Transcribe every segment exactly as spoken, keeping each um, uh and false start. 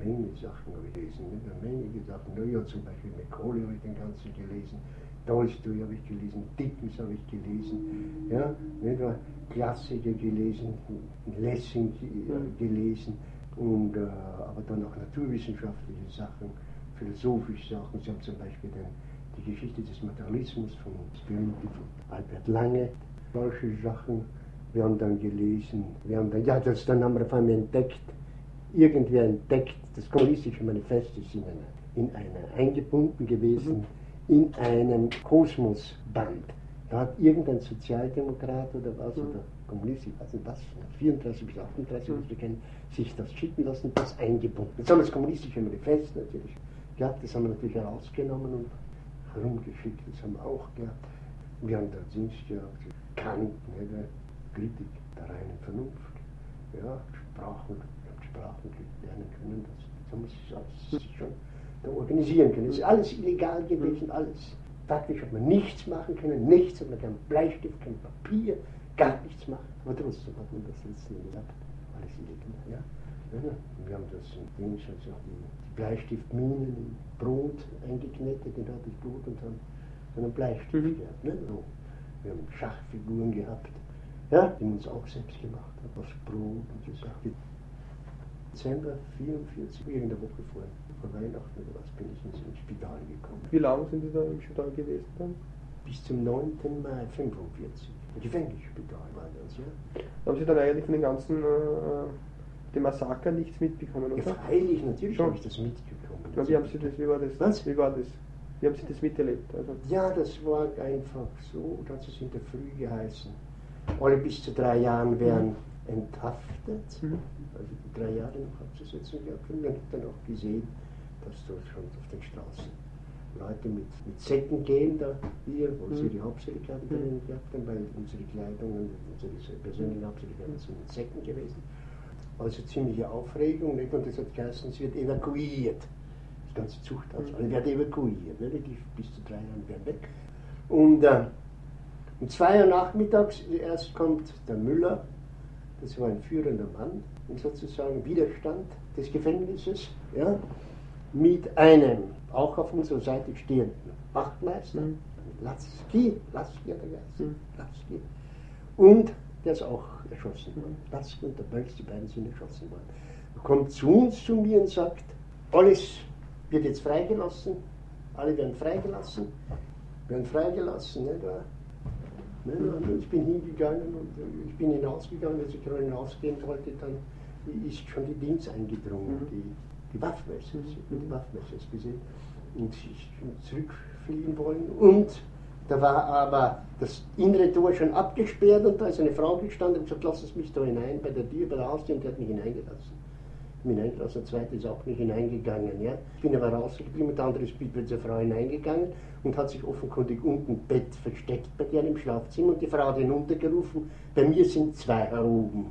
Menge Sachen habe ich gelesen, nicht? Eine Menge Sachen. Ja, zum Beispiel Macaulay habe ich den ganzen gelesen, Tolstoi habe ich gelesen, Dickens habe ich gelesen, ja, nicht wahr? Klassiker gelesen, Lessing gelesen, und, äh, aber dann auch naturwissenschaftliche Sachen, philosophische Sachen. Sie haben zum Beispiel den, die Geschichte des Materialismus von, von Albert Lange, solche Sachen. Wir haben dann gelesen, wir haben dann, ja, das, dann haben wir auf einmal entdeckt, irgendwer entdeckt, das kommunistische Manifest ist in einer, in einer eingebunden gewesen, in einem Kosmosband. Da hat irgendein Sozialdemokrat oder was, mhm. oder Kommunist, ich weiß nicht was, vierunddreißig bis achtunddreißig, mhm. kennen, sich das schicken lassen, das eingebunden. Jetzt haben wir das kommunistische Manifest natürlich gehabt, das haben wir natürlich herausgenommen und herumgeschickt, das haben wir auch gehabt. Wir haben da Dings gehabt, Kant, ne, Kritik der reinen Vernunft, ja, Sprachen, Sprachen lernen können, das, das haben wir sich alles schon da organisieren können. Es ist alles illegal gewesen, alles. Faktisch hat man nichts machen können, nichts, hat man keinen Bleistift, kein Papier, gar nichts machen. Aber trotzdem hat man das letztendlich gesagt, alles illegal, ja. Ja, wir haben das in Dings, also die, die Bleistiftminen im Brot eingeknetet, den hatte ich Blut und haben dann einen Bleistift mhm. gehabt. Ne? So. Wir haben Schachfiguren gehabt, ja, die man uns auch selbst gemacht hat, aus Brot und so Sachen. Dezember vierundvierzig, irgendeine Woche vor, vor Weihnachten oder was, bin ich ins Spital gekommen. Wie lange sind Sie da im Spital gewesen dann? Bis zum neunten Mai fünfundvierzig. Im Gefängnisspital war das, ja. Haben Sie dann eigentlich von den ganzen äh, dem Massaker nichts mitbekommen, oder? Ja, freilich, natürlich habe ich das mitbekommen. Ja, wie haben Sie das, wie war das? Was? Wie war das? Wie haben Sie das miterlebt? Also ja, das war einfach so, dass es in der Früh geheißen, alle bis zu drei Jahren werden mhm. enthaftet. Mhm. Also die drei Jahre noch abzusetzen gehabt. Und wir haben dann auch gesehen, dass dort schon auf den Straßen Leute mit, mit Säcken gehen, da hier, wo mhm. sie die Hauptsächlichkeiten mhm. drinnen gehabt haben, weil unsere Kleidungen, unsere persönlichen Hauptsächlichkeiten sind in Säcken gewesen. Also ziemliche Aufregung, nicht? Und das hat geheißen, es wird evakuiert. Das ganze Zuchthaus, mhm. alle werden evakuiert, nicht? Die bis zu drei Jahren werden weg. Und äh, um zwei Uhr nachmittags erst kommt der Müller, das war ein führender Mann, im sozusagen Widerstand des Gefängnisses, ja, mit einem auch auf unserer Seite stehenden Wachtmeister, mhm. Latzki, Latzki hat er geheißen, mhm. Latzki, und der ist auch erschossen worden. Latzki und der Bölz, die beiden sind erschossen worden. Er kommt zu uns, zu mir und sagt, alles wird jetzt freigelassen, alle werden freigelassen, werden freigelassen, nicht wahr? Ich bin hingegangen und ich bin hinausgegangen, als ich gerade hinausgehen wollte, dann ist schon die Dings eingedrungen, mhm. die, die Waffmesser, mhm. die Waffmesser gesehen, und ich bin zurückfliegen wollen, und da war aber das innere Tor schon abgesperrt und da ist eine Frau gestanden und gesagt, lass es mich da hinein bei der Tür, bei der Haustür, und die hat mich hineingelassen. Mich hineingelassen, der zweite ist auch nicht hineingegangen. Ja. Ich bin aber rausgeblieben, der andere ist bei dieser Frau hineingegangen und hat sich offenkundig unten im Bett versteckt bei der im Schlafzimmer, und die Frau hat hinuntergerufen, bei mir sind zwei oben.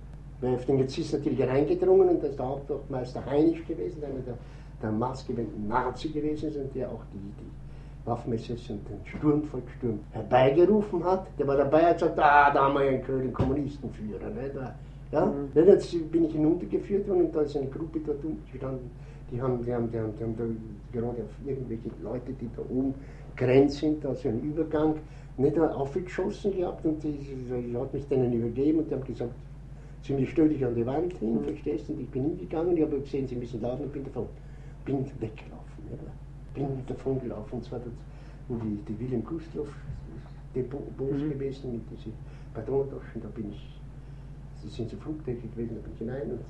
Auf den jetzt ist natürlich reingedrungen, und da ist der Hauptwachtmeister Heinisch gewesen, einer der, der maßgebenden Nazi gewesen ist, und der auch die, die Waffmesser und den Sturmvolkssturm herbeigerufen hat. Der war dabei, hat gesagt, ah, da haben wir einen König Kommunistenführer. Ne, da, ja? Mhm. Jetzt bin ich hinuntergeführt worden, und da ist eine Gruppe dort unten gestanden, die haben, die haben, die haben, die haben da gerade auf irgendwelche Leute, die da oben grenzt sind, da so einen Übergang, nicht aufgeschossen gehabt, und die, die hat mich denen übergeben, und die haben gesagt, ziemlich stell dich an die Wand hin, mhm. verstehst du, und ich bin hingegangen, ich habe gesehen, sie müssen laufen, und bin davon, bin weggelaufen, nicht? Bin davon gelaufen, und zwar dort, wo die, die Wilhelm Gustloff Depots mhm. gewesen, mit diesen Patrontaschen, da bin ich, sie sind so Flugdecke gewesen, da bin ich hinein und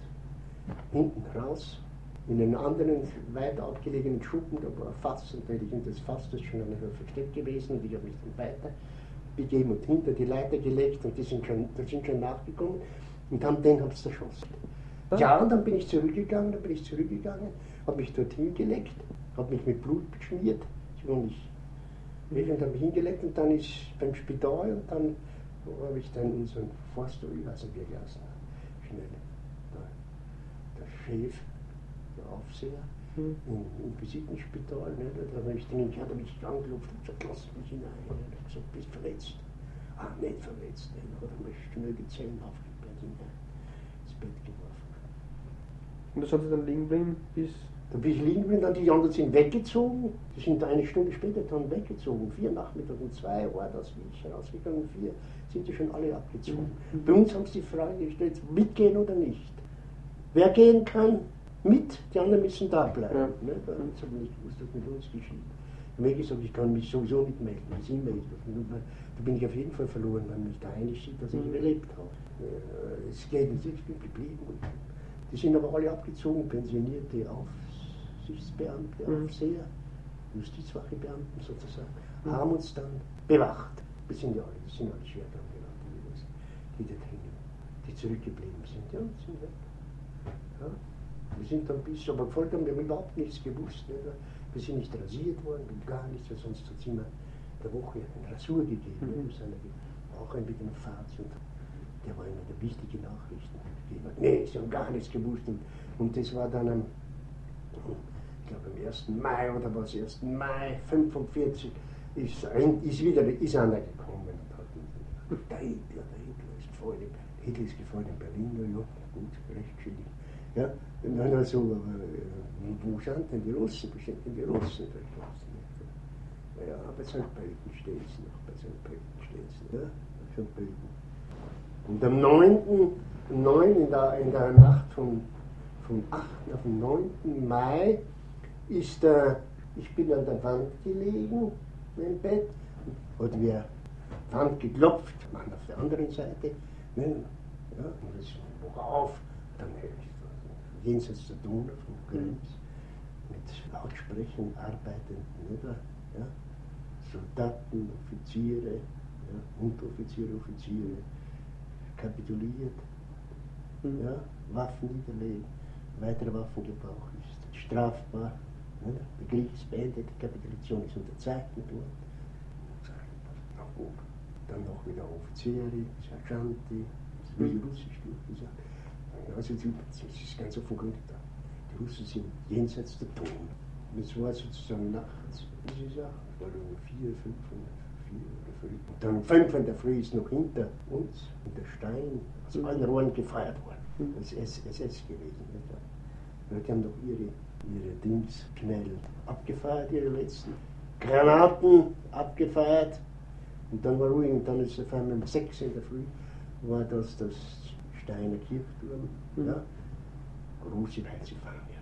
hinten raus, in einem anderen, weit abgelegenen Schuppen, da war ein Fass, und da hätte ich in das Fass, das ist schon einmal versteckt gewesen, und ich habe mich dann weiter begeben und hinter die Leiter gelegt, und die sind schon, die sind schon nachgekommen, und haben den hab's zerschossen. Ah. Ja, und dann bin ich zurückgegangen, dann bin ich zurückgegangen, habe mich dort hingelegt, habe mich mit Blut beschmiert, ich war nicht weg, und habe mich hingelegt, und dann ist beim Spital, und dann habe ich dann unseren Forster, ich weiß nicht, wie er geheißen hat, schnell, der, der Chef, der Aufseher, mhm. im, im Visitenspital, ne, da habe ich den, hat er mich angeklopft und gesagt, lass mich hinein, ne, er hat gesagt, bist verletzt. Ah, nicht verletzt, ne, da hat er mir schnell die Zellen aufgebläht, ins Bett geworfen. Und das hat sich dann liegen geblieben bis... Da bin ich liegen geblieben, dann die anderen sind weggezogen. Die sind eine Stunde später dann weggezogen. Vier Nachmittag um zwei war das, wie ich herausgegangen, vier sind die schon alle abgezogen. Mhm. Bei uns haben sie die Frage gestellt, mitgehen oder nicht. Wer gehen kann, mit, die anderen müssen da bleiben. Ja. Ne? Da haben sie nicht gewusst, was mit uns geschieht. Ich habe mir gesagt, ich kann mich sowieso nicht melden, wenn sie melden. Da bin ich auf jeden Fall verloren, weil mich da einig sieht, dass ich überlebt habe. Es geht nicht, ich bin geblieben. Die sind aber alle abgezogen, pensionierte Aufsichtsbeamte, mhm. Aufseher, Justizwachebeamten sozusagen, mhm. haben uns dann bewacht. Das sind ja alle, das sind alle schwer dran geraten, die dort hängen, die zurückgeblieben sind. Ja, sind weg. Ja. Wir sind dann bis, aber gefolgt haben, wir haben überhaupt nichts gewusst. Nicht? Wir sind nicht rasiert worden, gar nichts, weil sonst hat es immer der Woche eine Rasur gegeben. Mhm. Auch ein bisschen Fahrt. Und der war immer der wichtige Nachrichten gegeben. Nee, sie haben gar nichts gewusst. Und, und das war dann am, ich glaube am ersten Mai oder was, ersten Mai fünfundvierzig ist, ist wieder ist einer gekommen und hat gesagt, der Hitler, der Hitler ist gefallen, Hitler ist gefallen in Berlin, ja, gut, recht geschädigt. Ja, und dann also, äh, wo sind denn die Russen? Wo sind denn die Russen? Ja, bei Sankt Pölten steht es noch, bei Sankt Pölten steht es noch, ja, bei Sankt Pölten. Und am neunten in der, in der Nacht vom, vom achten auf den neunten Mai ist der, ich bin an der Wand gelegen, im Bett, hat wer Wand geklopft, Mann auf der anderen Seite, ne, ja, und das worauf, dann höre ich jenseits der Donau von Krems, mit Lautsprechern arbeitenden, oder? Ja? Soldaten, Offiziere, ja? Unteroffiziere, Offiziere, kapituliert, mhm. ja? Waffen niederlegen, weitere Waffengebrauch ist strafbar. Ja? Der Krieg ist beendet, die Kapitulation ist unterzeichnet worden. Na gut, dann noch wieder Offiziere, Sergeanti, das will Russisch durchgesagt. Also das ist ganz offenkundig da. Die Russen sind jenseits der Donau. Das war sozusagen nachts, wie Sie sagen, war um vier, fünf, vier oder fünf. Und dann um fünf in der Früh ist noch hinter uns, in der Stein, aus mhm. allen Rohren gefeiert worden. Das ist S S gewesen. Nicht? Die haben doch ihre, ihre Dings schnell abgefeiert, ihre letzten Granaten abgefeiert. Und dann war ruhig, und dann ist auf einmal um sechs in der Früh, war das das Steiner Kirchturm, mhm. ja, große weiße Fahne.